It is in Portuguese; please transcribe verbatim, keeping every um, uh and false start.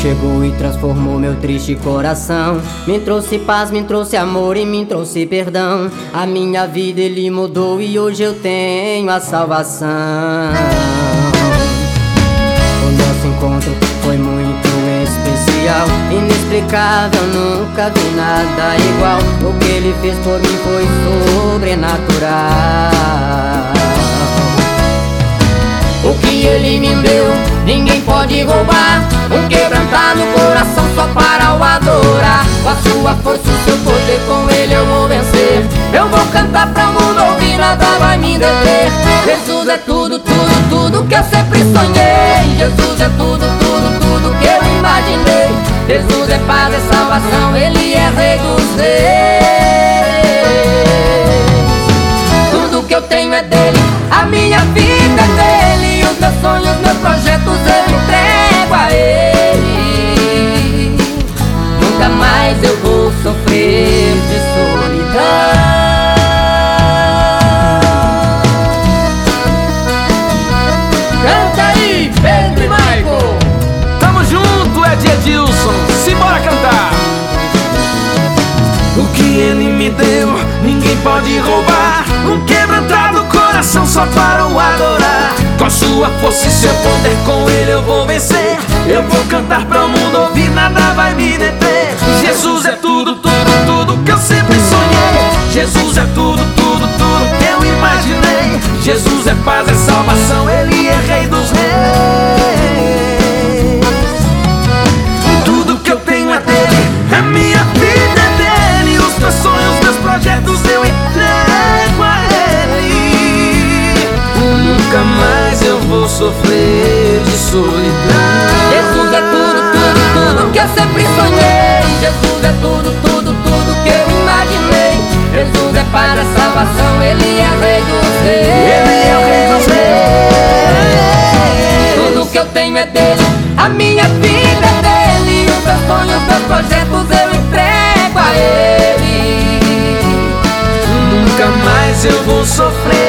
chegou e transformou meu triste coração. Me trouxe paz, me trouxe amor e me trouxe perdão. A minha vida ele mudou e hoje eu tenho a salvação. O nosso encontro foi muito especial, inexplicável, nunca vi nada igual. O que ele fez por mim foi sobrenatural. O que ele me deu, ninguém pode roubar. Um quebrantado coração só para o adorar. Com a sua força, o seu poder, com ele eu vou vencer. Eu vou cantar pra o mundo ouvir, nada vai me deter. Jesus é tudo, tudo, tudo que eu sempre sonhei. Jesus é tudo, tudo, tudo que eu imaginei. Jesus é paz, é salvação, ele é rei dos reis. Tudo que eu tenho é dele, a minha vida é dele. Os meus sonhos, meus projetos eu entrego a ele. Nunca mais eu vou sofrer de solidão. Canta aí, Pedro e Michael. Tamo junto, Ed Edilson, simbora cantar. O que ele me deu, ninguém pode roubar. Um quebrantado coração só para o adorar. Com a sua força e seu poder, com ele eu vou vencer. Eu vou cantar pra o mundo ouvir, nada vai me deter. Jesus é tudo, tudo, tudo que eu sempre sonhei. Jesus é tudo, tudo, tudo que eu imaginei. Jesus é paz, é salvação, ele é rei dos reis. Tudo que eu tenho é dele, a minha vida é dele. Os meus sonhos, meus projetos eu entrego a ele. Nunca mais eu vou sofrer de solidão. Jesus é tudo, tudo, tudo que eu sempre sonhei. Jesus é tudo, tudo, tudo que eu imaginei. Jesus é para a salvação, ele é rei dos reis. Ele é o rei dos reis. Tudo que eu tenho é dele, a minha vida é dele. Os meus sonhos, meus projetos eu entrego a ele. Nunca mais eu vou sofrer